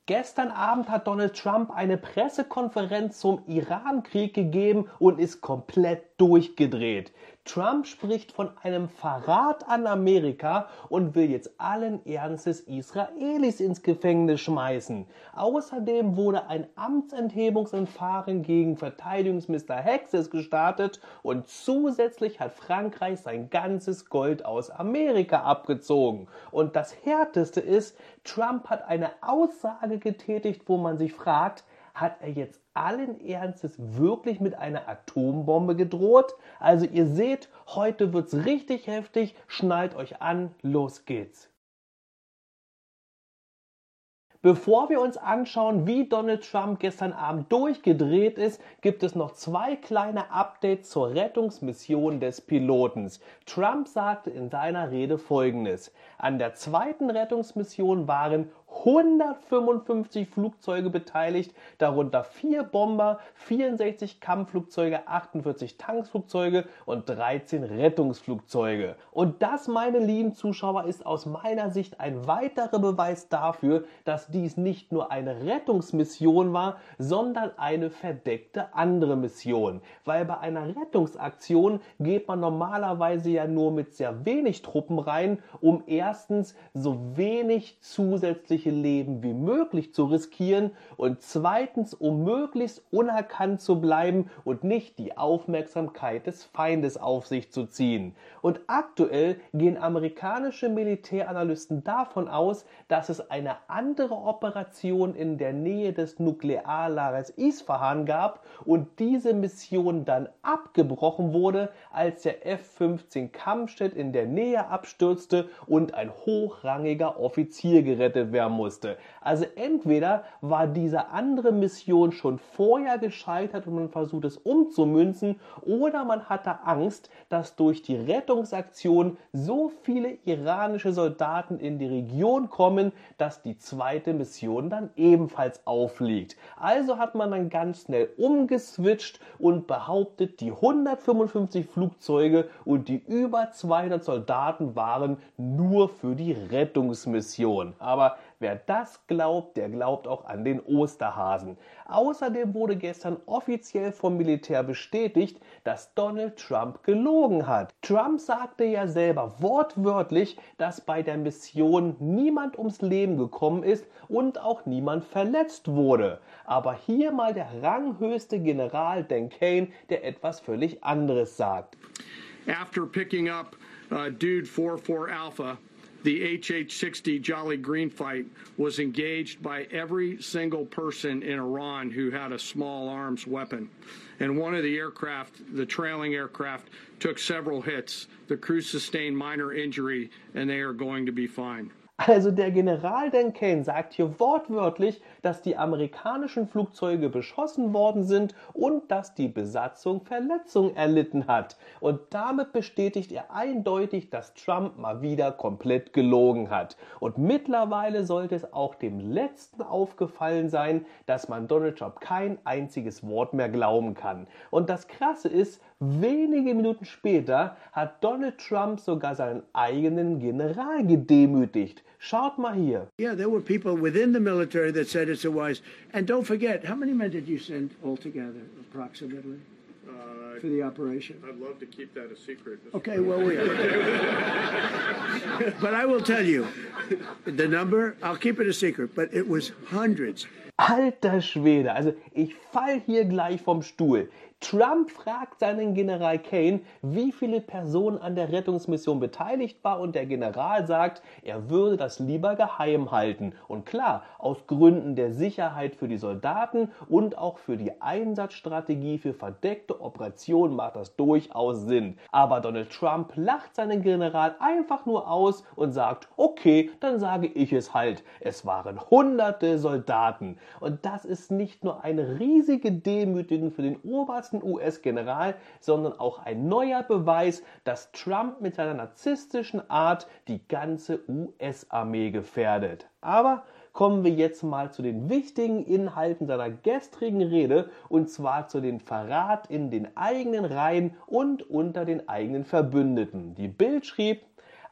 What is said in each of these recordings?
Gestern Abend hat Donald Trump eine Pressekonferenz zum Iran-Krieg gegeben und ist komplett durchgedreht. Trump spricht von einem Verrat an Amerika und will jetzt allen Ernstes Israelis ins Gefängnis schmeißen. Außerdem wurde ein Amtsenthebungsverfahren gegen Verteidigungsminister Hexes gestartet und zusätzlich hat Frankreich sein ganzes Gold aus Amerika abgezogen. Und das Härteste ist, Trump hat eine Aussage getätigt, wo man sich fragt, hat er jetzt allen Ernstes wirklich mit einer Atombombe gedroht? Also ihr seht, heute wird's richtig heftig, schnallt euch an, los geht's. Bevor wir uns anschauen, wie Donald Trump gestern Abend durchgedreht ist, gibt es noch zwei kleine Updates zur Rettungsmission des Pilotens. Trump sagte in seiner Rede Folgendes: An der zweiten Rettungsmission waren 155 Flugzeuge beteiligt, darunter 4 Bomber, 64 Kampfflugzeuge, 48 Tankflugzeuge und 13 Rettungsflugzeuge. Und das, meine lieben Zuschauer, ist aus meiner Sicht ein weiterer Beweis dafür, dass dies nicht nur eine Rettungsmission war, sondern eine verdeckte andere Mission. Weil bei einer Rettungsaktion geht man normalerweise ja nur mit sehr wenig Truppen rein, um erstens so wenig zusätzliche Leben wie möglich zu riskieren und zweitens, um möglichst unerkannt zu bleiben und nicht die Aufmerksamkeit des Feindes auf sich zu ziehen. Und aktuell gehen amerikanische Militäranalysten davon aus, dass es eine andere Operation in der Nähe des Nuklearlagers Isfahan gab und diese Mission dann abgebrochen wurde, als der F-15 Kampfjet in der Nähe abstürzte und ein hochrangiger Offizier gerettet werden musste. Also entweder war diese andere Mission schon vorher gescheitert und man versucht es umzumünzen, oder man hatte Angst, dass durch die Rettungsaktion so viele iranische Soldaten in die Region kommen, dass die zweite Mission dann ebenfalls auffliegt. Also hat man dann ganz schnell umgeswitcht und behauptet, die 155 Flugzeuge und die über 200 Soldaten waren nur für die Rettungsmission. Aber wer das glaubt, der glaubt auch an den Osterhasen. Außerdem wurde gestern offiziell vom Militär bestätigt, dass Donald Trump gelogen hat. Trump sagte ja selber wortwörtlich, dass bei der Mission niemand ums Leben gekommen ist und auch niemand verletzt wurde. Aber hier mal der ranghöchste General Dan Kane, der etwas völlig anderes sagt. After picking up Dude 44 Alpha, the HH-60 Jolly Green fight was engaged by every single person in Iran who had a small arms weapon. And one of the aircraft, the trailing aircraft, took several hits. The crew sustained minor injury and they are going to be fine. Also der General Dan Kane sagt hier wortwörtlich, dass die amerikanischen Flugzeuge beschossen worden sind und dass die Besatzung Verletzungen erlitten hat. Und damit bestätigt er eindeutig, dass Trump mal wieder komplett gelogen hat. Und mittlerweile sollte es auch dem Letzten aufgefallen sein, dass man Donald Trump kein einziges Wort mehr glauben kann. Und das Krasse ist, wenige Minuten später hat Donald Trump sogar seinen eigenen General gedemütigt. Schaut mal hier. Yeah, there were people within the military that said it's a wise. And don't forget, how many men did you send altogether, approximately, for the operation? I'd love to keep that a secret. Okay, well, we are. But I will tell you, the number, I'll keep it a secret, but it was hundreds. Alter Schwede, also ich fall hier gleich vom Stuhl. Trump fragt seinen General Kane, wie viele Personen an der Rettungsmission beteiligt waren, und der General sagt, er würde das lieber geheim halten. Und klar, aus Gründen der Sicherheit für die Soldaten und auch für die Einsatzstrategie für verdeckte Operationen macht das durchaus Sinn. Aber Donald Trump lacht seinen General einfach nur aus und sagt, okay, dann sage ich es halt. Es waren hunderte Soldaten. Und das ist nicht nur eine riesige Demütigung für den obersten US-General, sondern auch ein neuer Beweis, dass Trump mit seiner narzisstischen Art die ganze US-Armee gefährdet. Aber kommen wir jetzt mal zu den wichtigen Inhalten seiner gestrigen Rede, und zwar zu den Verrat in den eigenen Reihen und unter den eigenen Verbündeten. Die Bild schrieb: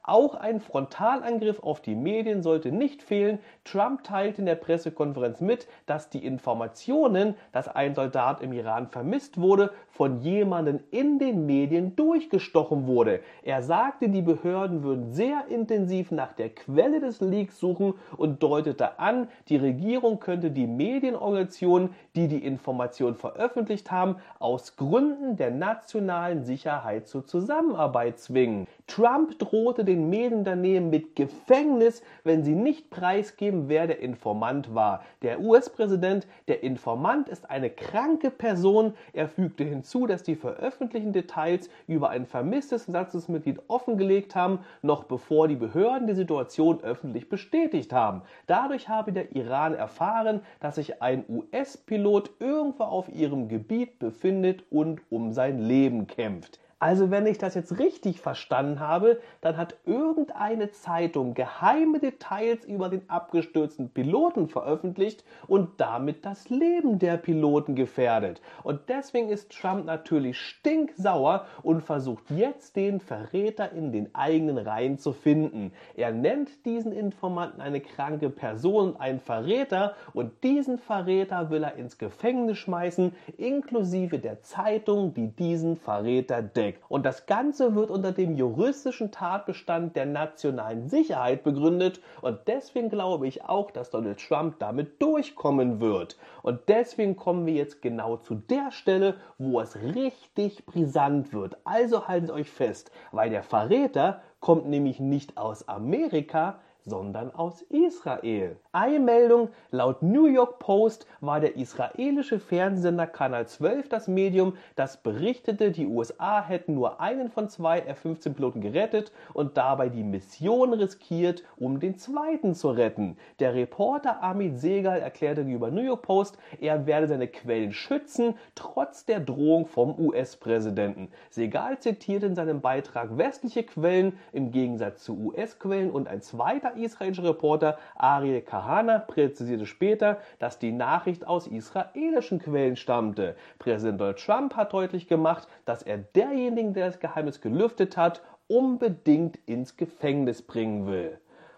Auch ein Frontalangriff auf die Medien sollte nicht fehlen. Trump teilte in der Pressekonferenz mit, dass die Informationen, dass ein Soldat im Iran vermisst wurde, von jemandem in den Medien durchgestochen wurde. Er sagte, die Behörden würden sehr intensiv nach der Quelle des Leaks suchen und deutete an, die Regierung könnte die Medienorganisationen, die die Information veröffentlicht haben, aus Gründen der nationalen Sicherheit zur Zusammenarbeit zwingen. Trump drohte den Medienunternehmen mit Gefängnis, wenn sie nicht preisgeben, wer der Informant war. Der US-Präsident, der Informant ist eine kranke Person. Er fügte hinzu, dass die veröffentlichten Details über ein vermisstes Besatzungsmitglied offengelegt haben, noch bevor die Behörden die Situation öffentlich bestätigt haben. Dadurch habe der Iran erfahren, dass sich ein US-Pilot irgendwo auf ihrem Gebiet befindet und um sein Leben kämpft. Also wenn ich das jetzt richtig verstanden habe, dann hat irgendeine Zeitung geheime Details über den abgestürzten Piloten veröffentlicht und damit das Leben der Piloten gefährdet. Und deswegen ist Trump natürlich stinksauer und versucht jetzt den Verräter in den eigenen Reihen zu finden. Er nennt diesen Informanten eine kranke Person, einen Verräter, und diesen Verräter will er ins Gefängnis schmeißen, inklusive der Zeitung, die diesen Verräter deckt. Und das Ganze wird unter dem juristischen Tatbestand der nationalen Sicherheit begründet und deswegen glaube ich auch, dass Donald Trump damit durchkommen wird. Und deswegen kommen wir jetzt genau zu der Stelle, wo es richtig brisant wird. Also haltet euch fest, weil der Verräter kommt nämlich nicht aus Amerika, sondern aus Israel. Eilmeldung: Laut New York Post war der israelische Fernsehsender Kanal 12 das Medium, das berichtete, die USA hätten nur einen von 2 F-15-Piloten gerettet und dabei die Mission riskiert, um den zweiten zu retten. Der Reporter Amit Segal erklärte gegenüber New York Post, er werde seine Quellen schützen, trotz der Drohung vom US-Präsidenten. Segal zitierte in seinem Beitrag westliche Quellen im Gegensatz zu US-Quellen und ein zweiter israelischer Reporter, Ariel Kahana, präzisierte später, dass die Nachricht aus israelischen Quellen stammte. Präsident Donald Trump hat deutlich gemacht, dass er derjenigen, der das Geheimnis gelüftet hat, unbedingt ins Gefängnis bringen will.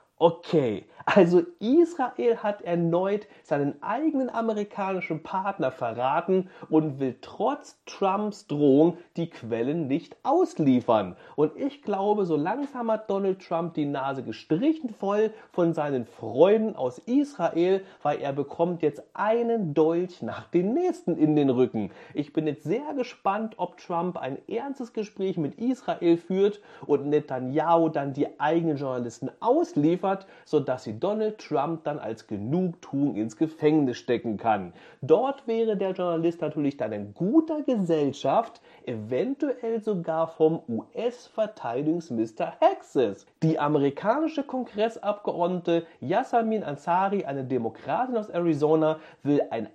Okay, also Israel hat erneut seinen eigenen amerikanischen Partner verraten und will trotz Trumps Drohung die Quellen nicht ausliefern. Und ich glaube, so langsam hat Donald Trump die Nase gestrichen voll von seinen Freunden aus Israel, weil er bekommt jetzt einen Dolch nach dem nächsten in den Rücken. Ich bin jetzt sehr gespannt, ob Trump ein ernstes Gespräch mit Israel führt und Netanyahu dann die eigenen Journalisten ausliefert, sodass sie Donald Trump dann als Genugtuung ins Gefängnis stecken kann. Dort wäre der Journalist natürlich dann in guter Gesellschaft, eventuell sogar vom US-Verteidigungsminister Hexes. Die amerikanische Kongressabgeordnete Yasamin Ansari, eine Demokratin aus Arizona, will ein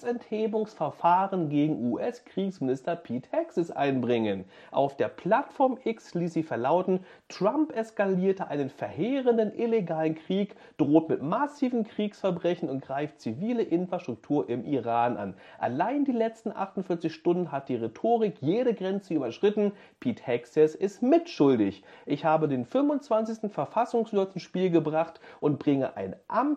Amtsenthebungsverfahren gegen US-Kriegsminister Pete Hexes einbringen. Auf der Plattform X ließ sie verlauten, Trump eskalierte einen verheerenden illegalen Krieg, droht mit massiven Kriegsverbrechen und greift zivile Infrastruktur im Iran an. Allein die letzten 48 Stunden hat die Rhetorik jede Grenze überschritten. Pete Hexes ist mitschuldig. Ich habe den 25. Verfassungsschutz ins Spiel gebracht und bringe ein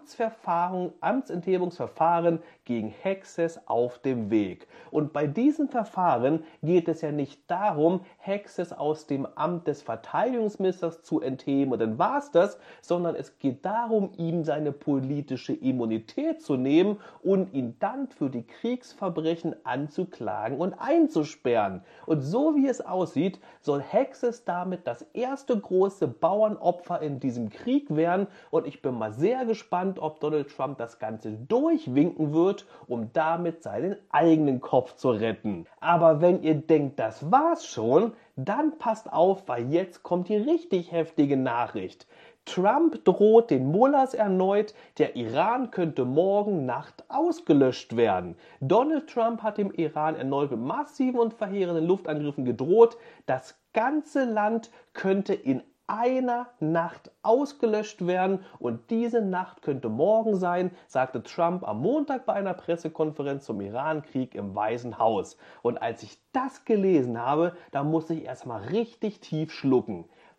Amtsenthebungsverfahren gegen Hexes auf dem Weg. Und bei diesem Verfahren geht es ja nicht darum, Hexes aus dem Amt des Verteidigungsministers zu entheben und dann war es das, sondern es geht darum, ihm seine politische Immunität zu nehmen und ihn dann für die Kriegsverbrechen anzuklagen und einzusperren. Und so wie es aussieht, soll Hexes damit das erste große Bauernopfer in diesem Krieg werden und ich bin mal sehr gespannt, ob Donald Trump das Ganze durchwinken wird, um damit seinen eigenen Kopf zu retten. Aber wenn ihr denkt, das war's schon, dann passt auf, weil jetzt kommt die richtig heftige Nachricht. Trump droht den Mullahs erneut, der Iran könnte morgen Nacht ausgelöscht werden. Donald Trump hat dem Iran erneut mit massiven und verheerenden Luftangriffen gedroht. Das ganze Land könnte in einer Nacht ausgelöscht werden und diese Nacht könnte morgen sein, sagte Trump am Montag bei einer Pressekonferenz zum Iran-Krieg im Weißen Haus. Und als ich das gelesen habe, da musste ich erstmal richtig tief schlucken.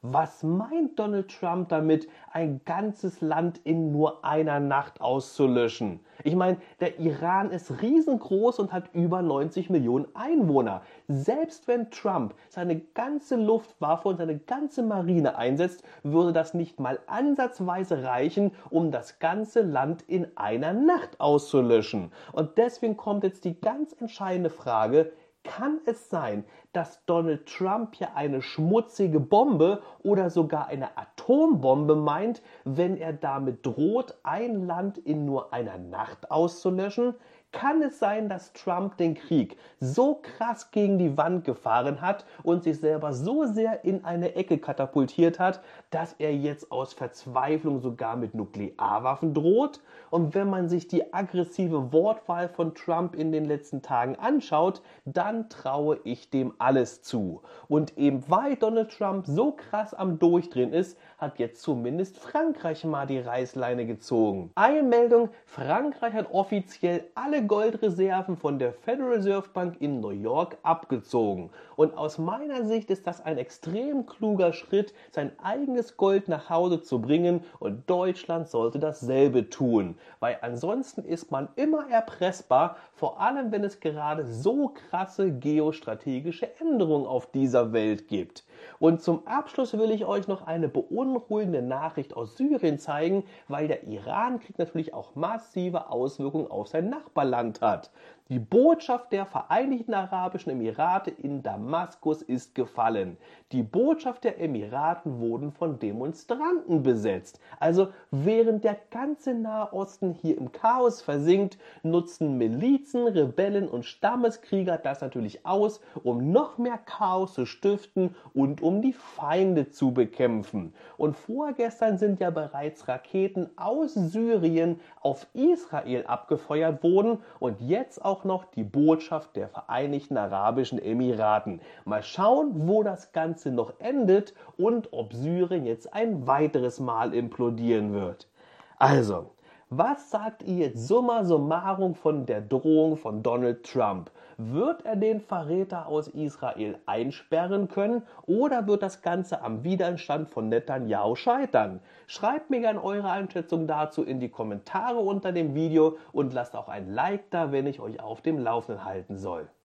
Was meint Donald Trump damit, ein ganzes Land in nur einer Nacht auszulöschen? Ich meine, der Iran ist riesengroß und hat über 90 Millionen Einwohner. Selbst wenn Trump seine ganze Luftwaffe und seine ganze Marine einsetzt, würde das nicht mal ansatzweise reichen, um das ganze Land in einer Nacht auszulöschen. Und deswegen kommt jetzt die ganz entscheidende Frage: Kann es sein, dass Donald Trump hier eine schmutzige Bombe oder sogar eine Atombombe meint, wenn er damit droht, ein Land in nur einer Nacht auszulöschen? Kann es sein, dass Trump den Krieg so krass gegen die Wand gefahren hat und sich selber so sehr in eine Ecke katapultiert hat, dass er jetzt aus Verzweiflung sogar mit Nuklearwaffen droht? Und wenn man sich die aggressive Wortwahl von Trump in den letzten Tagen anschaut, dann traue ich dem alles zu. Und eben weil Donald Trump so krass am Durchdrehen ist, hat jetzt zumindest Frankreich mal die Reißleine gezogen. Eilmeldung: Frankreich hat offiziell alle Goldreserven von der Federal Reserve Bank in New York abgezogen. Und aus meiner Sicht ist das ein extrem kluger Schritt, sein eigenes Gold nach Hause zu bringen, und Deutschland sollte dasselbe tun. Weil ansonsten ist man immer erpressbar, vor allem wenn es gerade so krasse geostrategische Änderungen auf dieser Welt gibt. Und zum Abschluss will ich euch noch eine beunruhigende Nachricht aus Syrien zeigen, weil der Irankrieg natürlich auch massive Auswirkungen auf sein Nachbarland hat. Die Botschaft der Vereinigten Arabischen Emirate in Damaskus ist gefallen. Die Botschaft der Emiraten wurden von Demonstranten besetzt. Also während der ganze Nahe Osten hier im Chaos versinkt, nutzen Milizen, Rebellen und Stammeskrieger das natürlich aus, um noch mehr Chaos zu stiften und um die Feinde zu bekämpfen. Und vorgestern sind ja bereits Raketen aus Syrien auf Israel abgefeuert worden und jetzt auch noch die Botschaft der Vereinigten Arabischen Emiraten. Mal schauen, wo das Ganze noch endet und ob Syrien jetzt ein weiteres Mal implodieren wird. Also, was sagt ihr jetzt summa summarum von der Drohung von Donald Trump? Wird er den Verräter aus Israel einsperren können oder wird das Ganze am Widerstand von Netanyahu scheitern? Schreibt mir gerne eure Einschätzung dazu in die Kommentare unter dem Video und lasst auch ein Like da, wenn ich euch auf dem Laufenden halten soll.